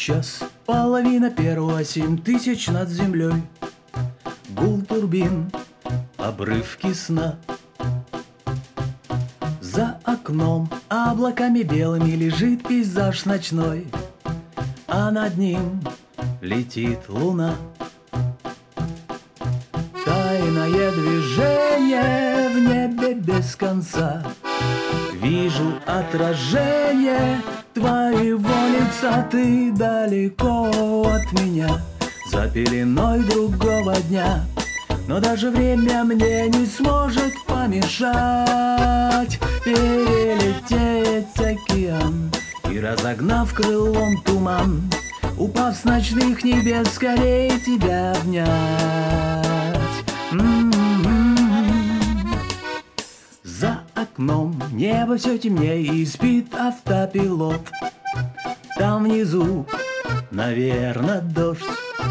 Сейчас половина первого, 7000 над землей. Гул турбин, обрывки сна. За окном облаками белыми лежит пейзаж ночной, а над ним летит луна. Тайное движение в небе без конца. Вижу отражение твоего лица. Ты далеко от меня, за пеленой другого дня. Но даже время мне не сможет помешать перелететь океан и, разогнав крылом туман, упав с ночных небес, скорее тебя обнять. За окном небо все темнее и спит автопилот. Там внизу, наверно, дождь.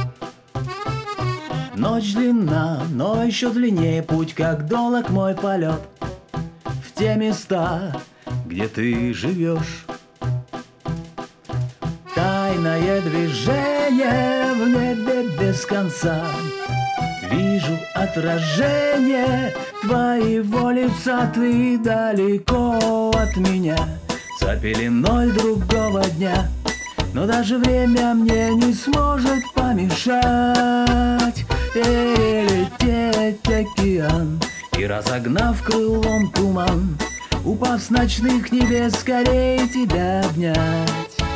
Ночь длинна, но еще длиннее путь, как долг мой полет в те места, где ты живешь. Тайное движение в небе без конца. Вижу отражение твоего лица. Ты далеко от меня, за пеленой другого дня. Но даже время мне не сможет помешать перелететь океан и, разогнав крылом туман, упав с ночных небес, скорее тебя обнять.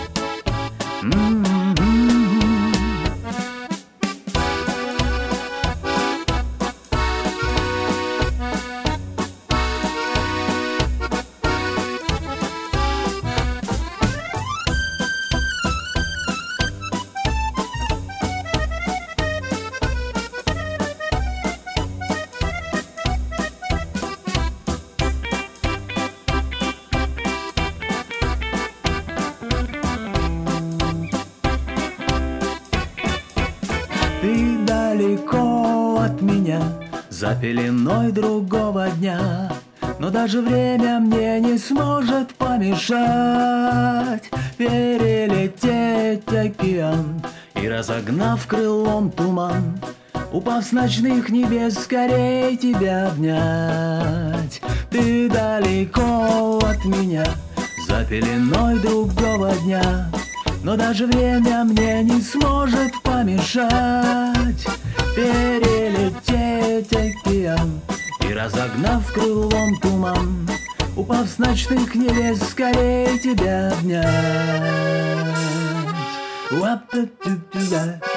Ты далеко от меня, за пеленой другого дня. Но даже время мне не сможет помешать перелететь океан и, разогнав крылом туман, упав с ночных небес, скорее тебя обнять. Ты далеко от меня, за пеленой другого дня. Но даже время мне не сможет помешать перелететь океан и, разогнав крылом туман, упав с ночных небес, скорее тебя обнять.